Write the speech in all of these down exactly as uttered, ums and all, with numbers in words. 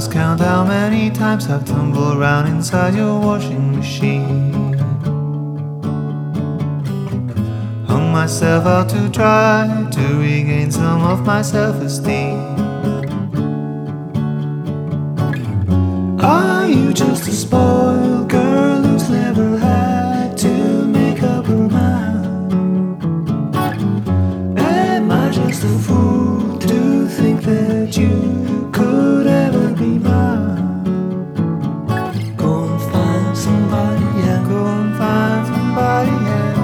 lost count how many times I've tumbled around inside your washing machine. Hung myself out to try to regain some of my self-esteem. Are you just a spoiled girl who's never had to make up her mind? Am I just a fool to think that you could ever be mine? Go and find somebody else. Go and find somebody else.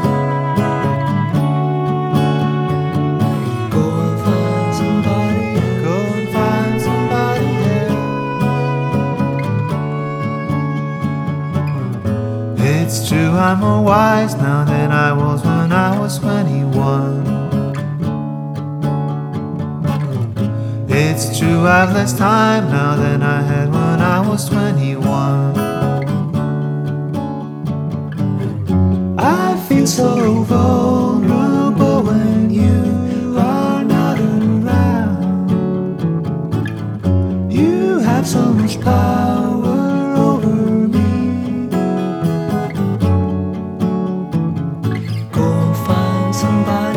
Go and find somebody else. Go and find somebody else. It's true, I'm more wise now than I was when I was twenty-one. It's true, I've less time now than I had when I was twenty-one. I feel so vulnerable when you are not around. You have so much power over me. Go and find somebody.